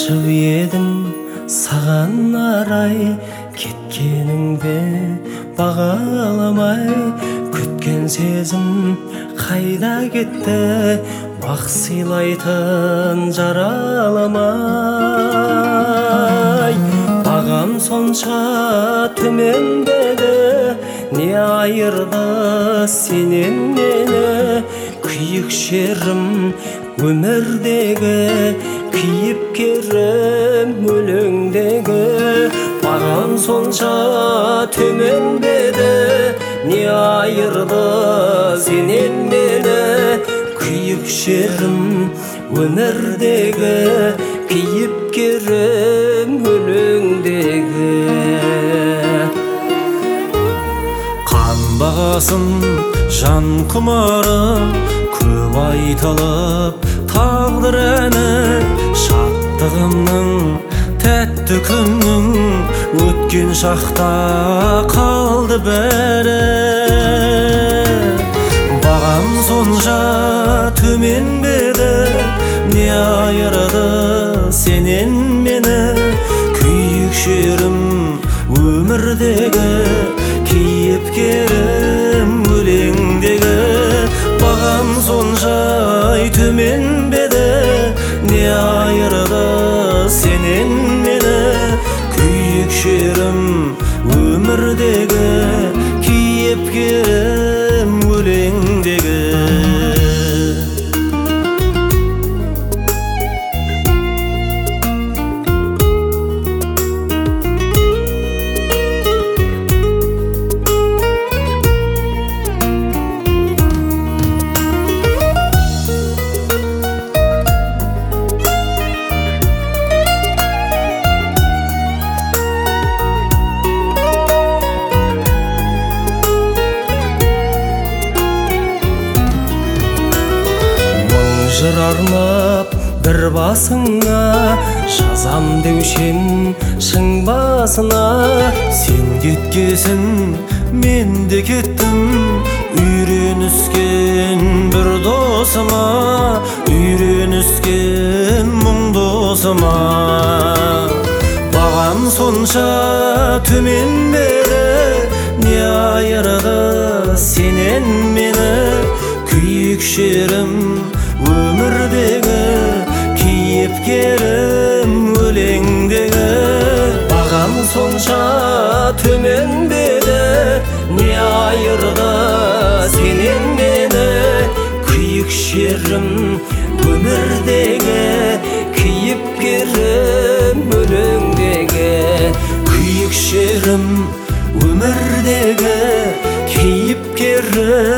ашып едім саған арай, кеткеніңде бағаламай. Күткен сезім қайда кетті, бақ сыйлайтын жараламай. Бағам сонша төмендеді, не айырды сенен мені. Күйік шерім өмірдегі, кейіпкерім өлеңдегі. Бағам сонша төмендеді, не айырды сенен мені. Күйік шерім өмірдегі, кейіпкерім өлеңдегі. Қан бағасын жан құмары, көп айтылып тағдыр әні. Шаттығымның тәтті күннің, өткен шақта қалды бәрі. Бағам сонша төмен беді, не айырды сенен мені. Күйік шерім өмірдегі, кейіпкерім өлеңдегі. Бағам сонша төмен беді, не айырды сенен мені. Күйік шерім өмірдегі, кейіпкерім өлеңдегі. Жыр арнап бір басыңа, жазам деушем шың басына. Сен кеткесін мен де кеттім, үйреніскен бір досыма. Үйреніскен мұң досыма. Бағам сонша төмен бері, не айырды сенен мені. Күйік шерім өмірдегі, кейіпкерім өлеңдегі. Бағам сонша төмен беді, не айырды сенен мені. Күйік шерім өмірдегі, кейіпкерім өлеңдегі. Күйік шерім өмірдегі, кейіпкерім